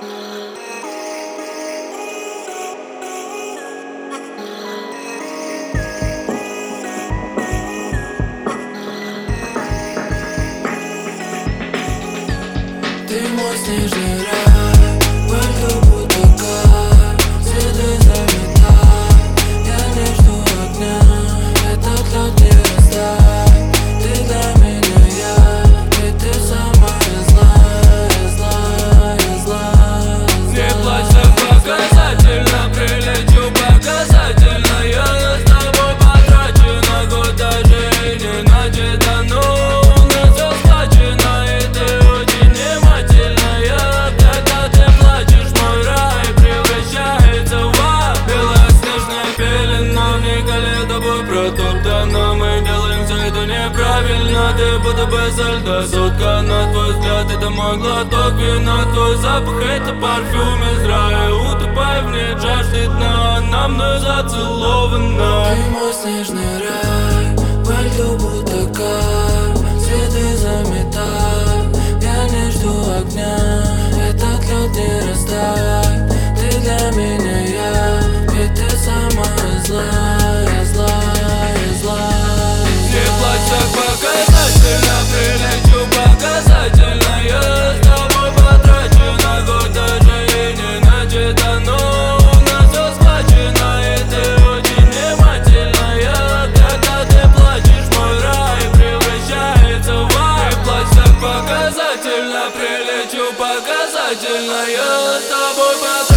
Ты мой снежный рай, во льду будто кар, следы заметай, я не жду огня, этот лед не растает. Ты для меня я, и ты самая злая, злая, злая. Не плачь так показательно, прилечу показательно. Я с тобой потрачу на год, даже и не начато, но у нас все сплачено, и ты очень внимательная. Когда ты плачешь, мой рай превращается в ад. Белая снежная пелена, вне тобой протоптана. Мы делаем все это неправильно, ты будто бы со льда соткана. Твой взгляд — это мой глоток вина, твой запах — это парфюм из рая. Утопай в ней, жаждет дна, она мной зацелована. Ты мой снежный рай, во льду будто кар, следы заметай, я не жду огня, этот лед не растает. Ты для меня я, и ты самая злая, злая, злая. Не плачь так показательно, прилечу показательно. Я с тобой потрачу на год, даже и не начато, но у нас все схвачено, и ты очень внимательная. Когда ты плачешь, мой рай превращается в ад. Не плачь так показательно, прилечу показательно. Я с тобой потрачу